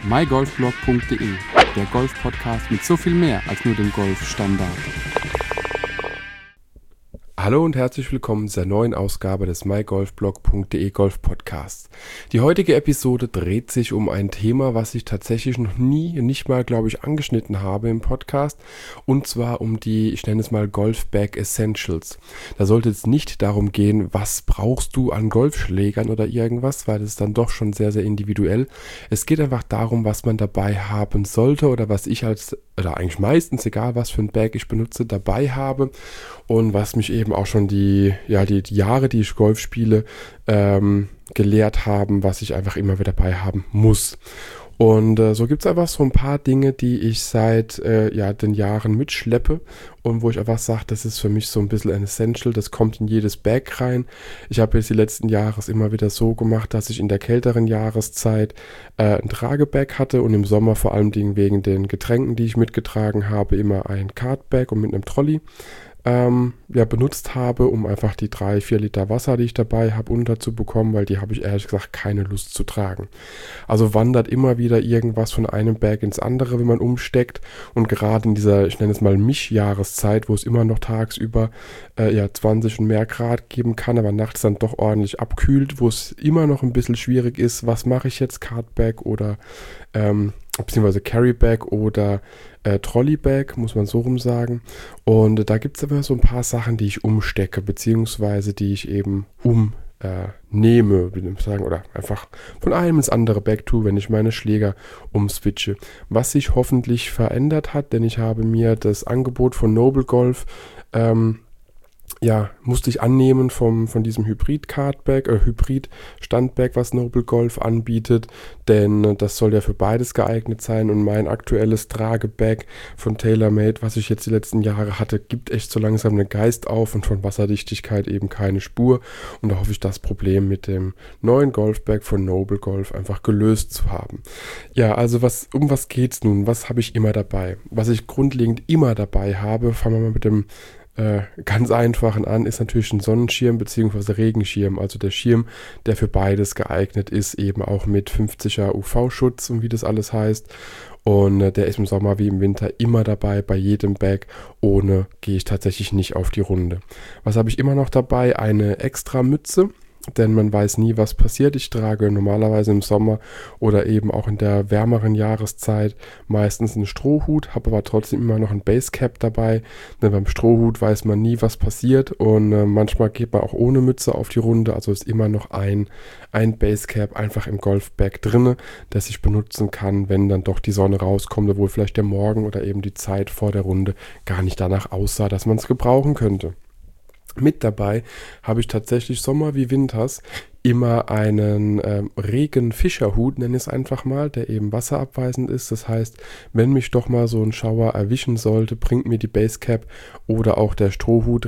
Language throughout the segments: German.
mygolfblog.de, der Golf-Podcast mit so viel mehr als nur dem Golfstandard. Hallo und herzlich willkommen zur neuen Ausgabe des mygolfblog.de Golf Podcasts. Die heutige Episode dreht sich um ein Thema, was ich tatsächlich noch nicht mal, glaube ich, angeschnitten habe im Podcast, und zwar um die, ich nenne es mal Golfbag Essentials. Da sollte es nicht darum gehen, was brauchst du an Golfschlägern oder irgendwas, weil das ist dann doch schon sehr, sehr individuell. Es geht einfach darum, was man dabei haben sollte oder was ich oder eigentlich meistens, egal was für ein Bag ich benutze, dabei habe und was mich eben auch schon die Jahre, die ich Golf spiele, gelehrt haben, was ich einfach immer wieder dabei haben muss. Und so gibt es einfach so ein paar Dinge, die ich seit den Jahren mitschleppe und wo ich einfach sage, das ist für mich so ein bisschen ein Essential, das kommt in jedes Bag rein. Ich habe jetzt die letzten Jahre immer wieder so gemacht, dass ich in der kälteren Jahreszeit ein Tragebag hatte und im Sommer vor allem wegen den Getränken, die ich mitgetragen habe, immer ein Cardbag und mit einem Trolley benutzt habe, um einfach die 3-4 Liter Wasser, die ich dabei habe, unterzubekommen, weil die habe ich ehrlich gesagt keine Lust zu tragen. Also wandert immer wieder irgendwas von einem Bag ins andere, wenn man umsteckt, und gerade in dieser, ich nenne es mal Mischjahreszeit, wo es immer noch tagsüber 20 und mehr Grad geben kann, aber nachts dann doch ordentlich abkühlt, wo es immer noch ein bisschen schwierig ist, was mache ich jetzt, Cardbag oder beziehungsweise Carrybag oder Trolleybag, muss man so rum sagen. Und da gibt es aber so ein paar Sachen, die ich umstecke, beziehungsweise die ich eben umnehme, würde ich sagen, oder einfach von einem ins andere Bag tue, wenn ich meine Schläger umswitche. Was sich hoffentlich verändert hat, denn ich habe mir das Angebot von Noble Golf musste ich annehmen von diesem Hybrid-Standbag, was Noble Golf anbietet, denn das soll ja für beides geeignet sein, und mein aktuelles Tragebag von TaylorMade, was ich jetzt die letzten Jahre hatte, gibt echt so langsam einen Geist auf und von Wasserdichtigkeit eben keine Spur, und da hoffe ich, das Problem mit dem neuen Golfbag von Noble Golf einfach gelöst zu haben. Ja, also um was geht's nun? Was habe ich immer dabei? Was ich grundlegend immer dabei habe, fangen wir mal mit dem ganz einfachen an, ist natürlich ein Sonnenschirm bzw. Regenschirm, also der Schirm, der für beides geeignet ist, eben auch mit 50er UV-Schutz und wie das alles heißt, und der ist im Sommer wie im Winter immer dabei, bei jedem Bag. Ohne gehe ich tatsächlich nicht auf die Runde. Was habe ich immer noch dabei? Eine extra Mütze, denn man weiß nie, was passiert. Ich trage normalerweise im Sommer oder eben auch in der wärmeren Jahreszeit meistens einen Strohhut, habe aber trotzdem immer noch ein Basecap dabei. Denn beim Strohhut weiß man nie, was passiert, und manchmal geht man auch ohne Mütze auf die Runde, also ist immer noch ein Basecap einfach im Golfbag drinne, das ich benutzen kann, wenn dann doch die Sonne rauskommt, obwohl vielleicht der Morgen oder eben die Zeit vor der Runde gar nicht danach aussah, dass man es gebrauchen könnte. Mit dabei habe ich tatsächlich Sommer wie Winters immer einen Regenfischerhut, nenne ich es einfach mal, der eben wasserabweisend ist. Das heißt, wenn mich doch mal so ein Schauer erwischen sollte, bringt mir die Basecap oder auch der Strohhut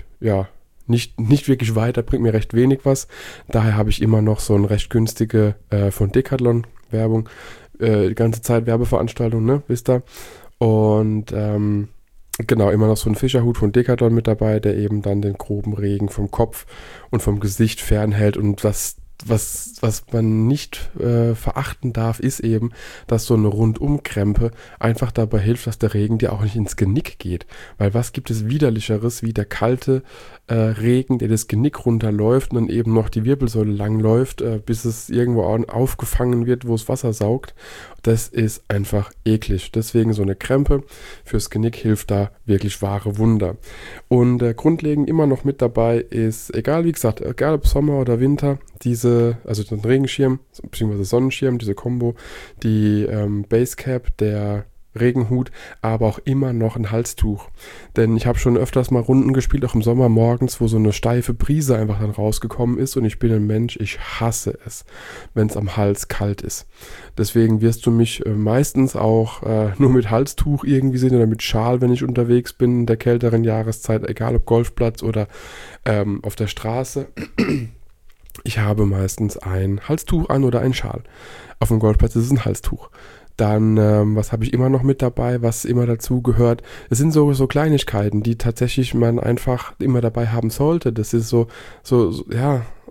nicht wirklich weiter, bringt mir recht wenig was. Daher habe ich immer noch so ein recht günstige von Decathlon Werbung, die ganze Zeit Werbeveranstaltung, ne, wisst ihr? Und genau, immer noch so ein Fischerhut von Decathlon mit dabei, der eben dann den groben Regen vom Kopf und vom Gesicht fernhält. Und was man nicht verachten darf, ist eben, dass so eine Rundumkrempe einfach dabei hilft, dass der Regen dir auch nicht ins Genick geht. Weil was gibt es widerlicheres wie der kalte Regen, der das Genick runterläuft und dann eben noch die Wirbelsäule lang läuft, bis es irgendwo aufgefangen wird, wo es Wasser saugt. Das ist einfach eklig. Deswegen so eine Krempe fürs Genick hilft da wirklich wahre Wunder. Und grundlegend immer noch mit dabei ist, egal ob Sommer oder Winter, also den Regenschirm bzw. Sonnenschirm, diese Kombo, die Basecap, der Regenhut, aber auch immer noch ein Halstuch. Denn ich habe schon öfters mal Runden gespielt, auch im Sommer morgens, wo so eine steife Brise einfach dann rausgekommen ist, und ich bin ein Mensch, ich hasse es, wenn es am Hals kalt ist. Deswegen wirst du mich meistens auch nur mit Halstuch irgendwie sehen oder mit Schal, wenn ich unterwegs bin in der kälteren Jahreszeit, egal ob Golfplatz oder auf der Straße. Ich habe meistens ein Halstuch an oder ein Schal. Auf dem Golfplatz ist es ein Halstuch. Dann, was habe ich immer noch mit dabei, was immer dazu gehört? Es sind so Kleinigkeiten, die tatsächlich man einfach immer dabei haben sollte. Das ist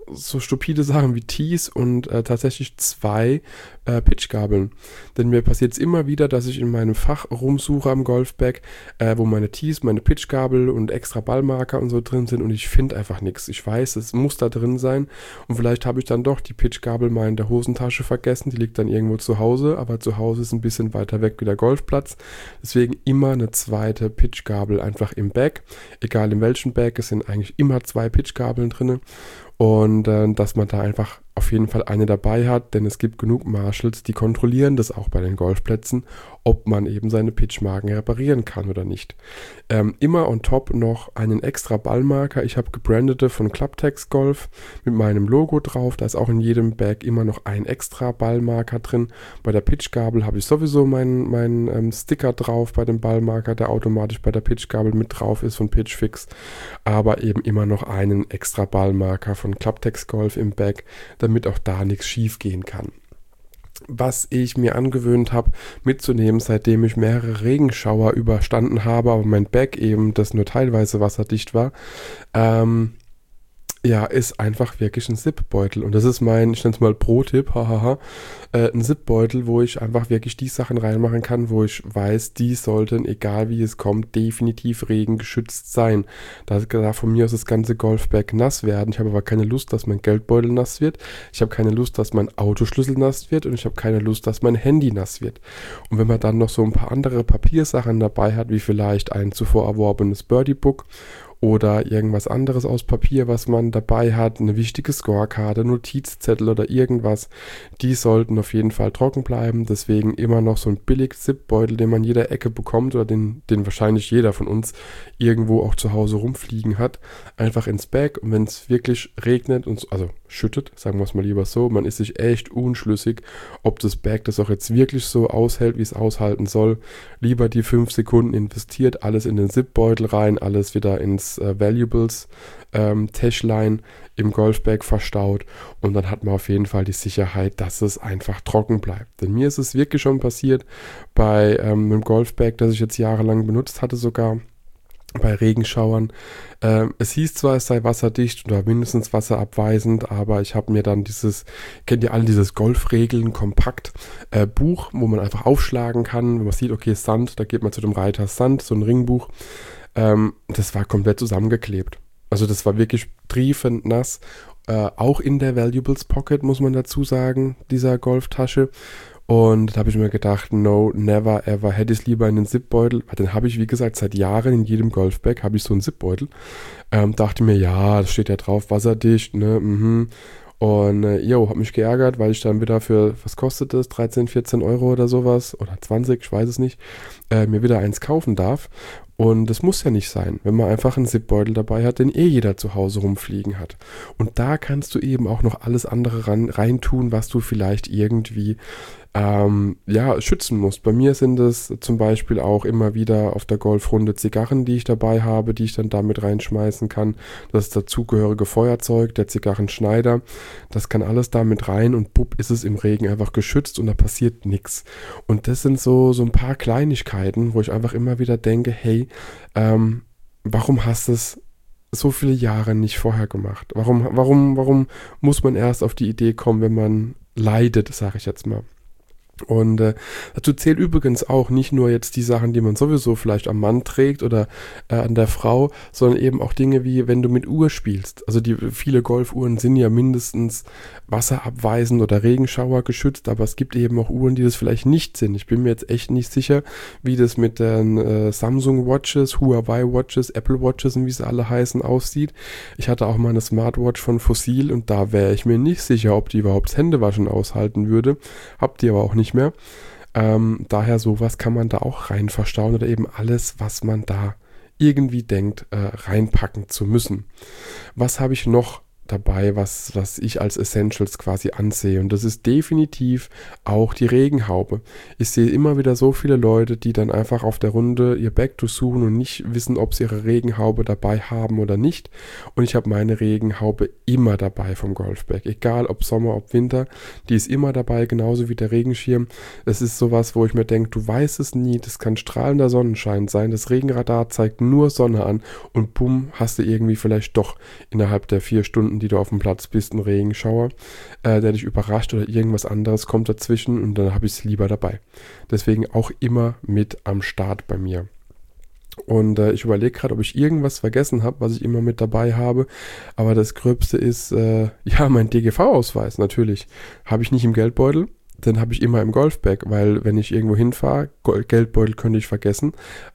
so stupide Sachen wie Tees und tatsächlich 2 Pitchgabeln. Denn mir passiert es immer wieder, dass ich in meinem Fach rumsuche am Golfbag, wo meine Tees, meine Pitchgabel und extra Ballmarker und so drin sind und ich finde einfach nichts. Ich weiß, es muss da drin sein und vielleicht habe ich dann doch die Pitchgabel mal in der Hosentasche vergessen. Die liegt dann irgendwo zu Hause, aber zu Hause ist ein bisschen weiter weg wie der Golfplatz. Deswegen immer eine zweite Pitchgabel einfach im Bag. Egal in welchem Bag, es sind eigentlich immer 2 Pitchgabeln drin. Und dass man da einfach auf jeden Fall eine dabei hat, denn es gibt genug Marshalls, die kontrollieren das auch bei den Golfplätzen, ob man eben seine Pitchmarken reparieren kann oder nicht. Immer on top noch einen extra Ballmarker. Ich habe gebrandete von Clubtex Golf mit meinem Logo drauf. Da ist auch in jedem Bag immer noch ein extra Ballmarker drin. Bei der Pitchgabel habe ich sowieso meinen Sticker drauf bei dem Ballmarker, der automatisch bei der Pitchgabel mit drauf ist von Pitchfix. Aber eben immer noch einen extra Ballmarker von Clubtex Golf im Bag, damit auch da nichts schief gehen kann. Was ich mir angewöhnt habe mitzunehmen, seitdem ich mehrere Regenschauer überstanden habe, aber mein Bag eben, das nur teilweise wasserdicht war, ist einfach wirklich ein Zipbeutel. Und das ist mein, ich nenne es mal Pro-Tipp, ein Zipbeutel, wo ich einfach wirklich die Sachen reinmachen kann, wo ich weiß, die sollten, egal wie es kommt, definitiv regengeschützt sein. Da von mir aus das ganze Golfbag nass werden. Ich habe aber keine Lust, dass mein Geldbeutel nass wird. Ich habe keine Lust, dass mein Autoschlüssel nass wird. Und ich habe keine Lust, dass mein Handy nass wird. Und wenn man dann noch so ein paar andere Papiersachen dabei hat, wie vielleicht ein zuvor erworbenes Birdie-Book oder irgendwas anderes aus Papier, was man dabei hat, eine wichtige Scorekarte, Notizzettel oder irgendwas, die sollten auf jeden Fall trocken bleiben. Deswegen immer noch so ein billig Zipbeutel, den man in jeder Ecke bekommt oder den wahrscheinlich jeder von uns irgendwo auch zu Hause rumfliegen hat, einfach ins Bag. Und wenn es wirklich regnet und also schüttet, sagen wir es mal lieber so, man ist sich echt unschlüssig, ob das Bag das auch jetzt wirklich so aushält, wie es aushalten soll. Lieber die 5 Sekunden investiert, alles in den Zipbeutel rein, alles wieder ins Valuables Täschlein im Golfbag verstaut und dann hat man auf jeden Fall die Sicherheit, dass es einfach trocken bleibt. Denn mir ist es wirklich schon passiert bei einem Golfbag, das ich jetzt jahrelang benutzt hatte sogar, bei Regenschauern. Es hieß zwar, es sei wasserdicht oder mindestens wasserabweisend, aber ich habe mir dann kennt ihr alle dieses Golfregeln Kompakt Buch, wo man einfach aufschlagen kann, wenn man sieht, okay, Sand, da geht man zu dem Reiter Sand, so ein Ringbuch. Das war komplett zusammengeklebt. Also das war wirklich triefend nass. Auch in der Valuables Pocket, muss man dazu sagen, dieser Golftasche. Und da habe ich mir gedacht, no, never ever, hätte ich es lieber in den Zipbeutel. Den habe ich, wie gesagt, seit Jahren in jedem Golfbag habe ich so einen Zipbeutel. Dachte mir, ja, das steht ja drauf, wasserdicht, ne, Und habe mich geärgert, weil ich dann wieder für, was kostet das, 13, 14 Euro oder sowas, oder 20, ich weiß es nicht, mir wieder eins kaufen darf. Und das muss ja nicht sein, wenn man einfach einen Zipbeutel dabei hat, den jeder zu Hause rumfliegen hat. Und da kannst du eben auch noch alles andere reintun, was du vielleicht irgendwie schützen musst. Bei mir sind es zum Beispiel auch immer wieder auf der Golfrunde Zigarren, die ich dabei habe, die ich dann damit reinschmeißen kann. Das dazugehörige Feuerzeug, der Zigarrenschneider, das kann alles damit rein und bupp ist es im Regen einfach geschützt und da passiert nichts. Und das sind so ein paar Kleinigkeiten, wo ich einfach immer wieder denke, hey, warum hast du es so viele Jahre nicht vorher gemacht? Warum muss man erst auf die Idee kommen, wenn man leidet, sage ich jetzt mal? Und dazu zählt übrigens auch nicht nur jetzt die Sachen, die man sowieso vielleicht am Mann trägt oder an der Frau, sondern eben auch Dinge wie, wenn du mit Uhr spielst. Also viele Golfuhren sind ja mindestens wasserabweisend oder Regenschauer geschützt, aber es gibt eben auch Uhren, die das vielleicht nicht sind. Ich bin mir jetzt echt nicht sicher, wie das mit den Samsung Watches, Huawei Watches, Apple Watches und wie sie alle heißen aussieht. Ich hatte auch mal eine Smartwatch von Fossil und da wäre ich mir nicht sicher, ob die überhaupt das Händewaschen aushalten würde. Hab die aber auch nicht mehr. Daher sowas kann man da auch rein verstauen oder eben alles, was man da irgendwie denkt, reinpacken zu müssen. Was habe ich noch dabei, was ich als Essentials quasi ansehe? Und das ist definitiv auch die Regenhaube. Ich sehe immer wieder so viele Leute, die dann einfach auf der Runde ihr Bag suchen und nicht wissen, ob sie ihre Regenhaube dabei haben oder nicht. Und ich habe meine Regenhaube immer dabei vom Golfbag. Egal ob Sommer, ob Winter, die ist immer dabei, genauso wie der Regenschirm. Das ist sowas, wo ich mir denke, du weißt es nie, das kann strahlender Sonnenschein sein. Das Regenradar zeigt nur Sonne an und bumm, hast du irgendwie vielleicht doch innerhalb der 4 Stunden Stunden, die du auf dem Platz bist, ein Regenschauer, der dich überrascht oder irgendwas anderes kommt dazwischen und dann habe ich es lieber dabei. Deswegen auch immer mit am Start bei mir. Und ich überlege gerade, ob ich irgendwas vergessen habe, was ich immer mit dabei habe. Aber das Gröbste ist, mein DGV-Ausweis natürlich. Habe ich nicht im Geldbeutel, den habe ich immer im Golfbag, weil wenn ich irgendwo hinfahre, Geldbeutel könnte ich vergessen.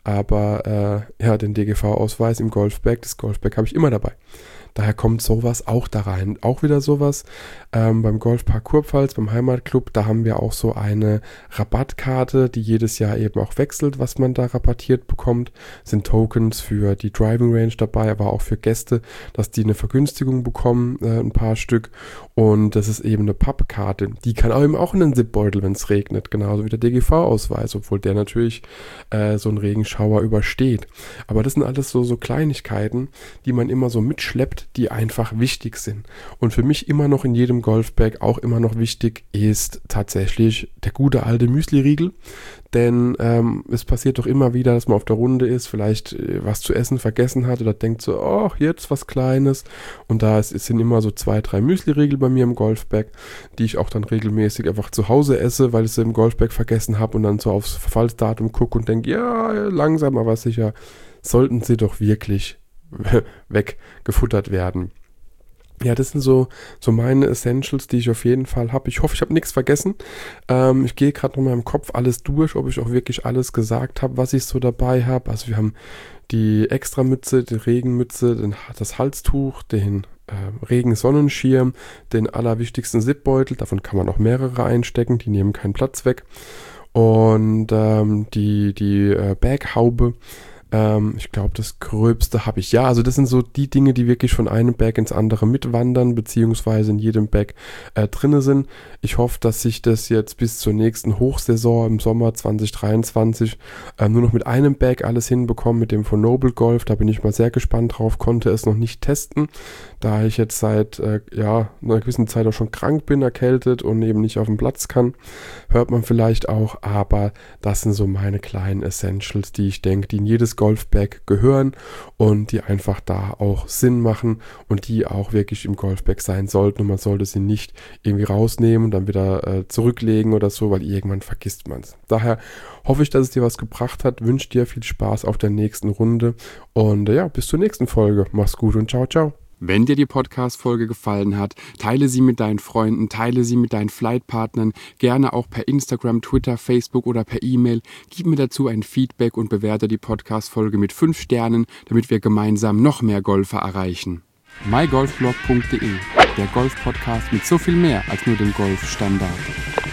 Aber den DGV-Ausweis im Golfbag, das Golfbag habe ich immer dabei. Daher kommt sowas auch da rein. Auch wieder sowas beim Golfpark Kurpfalz, beim Heimatclub, da haben wir auch so eine Rabattkarte, die jedes Jahr eben auch wechselt, was man da rabattiert bekommt. Sind Tokens für die Driving Range dabei, aber auch für Gäste, dass die eine Vergünstigung bekommen, ein paar Stück. Und das ist eben eine Pappkarte. Die kann auch eben auch in den Zipbeutel, wenn es regnet, genauso wie der DGV-Ausweis, obwohl der natürlich so einen Regenschauer übersteht. Aber das sind alles so Kleinigkeiten, die man immer so mitschleppt, die einfach wichtig sind. Und für mich immer noch in jedem Golfbag auch immer noch wichtig ist tatsächlich der gute alte Müsli-Riegel. Denn es passiert doch immer wieder, dass man auf der Runde ist, vielleicht was zu essen vergessen hat oder denkt so, oh, jetzt was Kleines. Und da sind immer so 2, 3 Müsli-Riegel bei mir im Golfbag, die ich auch dann regelmäßig einfach zu Hause esse, weil ich sie im Golfbag vergessen habe und dann so aufs Verfallsdatum gucke und denke, ja, langsam aber sicher sollten sie doch wirklich weggefuttert werden. Ja, das sind so meine Essentials, die ich auf jeden Fall habe. Ich hoffe, ich habe nichts vergessen. Ich gehe gerade noch mal im Kopf alles durch, ob ich auch wirklich alles gesagt habe, was ich so dabei habe. Also wir haben die Extramütze, die Regenmütze, das Halstuch, den Regensonnenschirm, den allerwichtigsten Zipbeutel. Davon kann man auch mehrere einstecken, die nehmen keinen Platz weg. Und die Baghaube. Ich glaube, das Gröbste habe ich. Ja, also das sind so die Dinge, die wirklich von einem Bag ins andere mitwandern, beziehungsweise in jedem Bag drinne sind. Ich hoffe, dass ich das jetzt bis zur nächsten Hochsaison im Sommer 2023 nur noch mit einem Bag alles hinbekomme, mit dem von Noble Golf. Da bin ich mal sehr gespannt drauf, konnte es noch nicht testen, da ich jetzt seit einer gewissen Zeit auch schon krank bin, erkältet und eben nicht auf dem Platz kann. Hört man vielleicht auch, aber das sind so meine kleinen Essentials, die ich denke, die in jedes Golfbag gehören und die einfach da auch Sinn machen und die auch wirklich im Golfbag sein sollten und man sollte sie nicht irgendwie rausnehmen und dann wieder zurücklegen oder so, weil irgendwann vergisst man es. Daher hoffe ich, dass es dir was gebracht hat, wünsche dir viel Spaß auf der nächsten Runde und bis zur nächsten Folge. Mach's gut und ciao, ciao. Wenn dir die Podcast-Folge gefallen hat, teile sie mit deinen Freunden, teile sie mit deinen Flightpartnern, gerne auch per Instagram, Twitter, Facebook oder per E-Mail. Gib mir dazu ein Feedback und bewerte die Podcast-Folge mit 5 Sternen, damit wir gemeinsam noch mehr Golfer erreichen. mygolfblog.de, der Golf-Podcast mit so viel mehr als nur dem Golfstandard.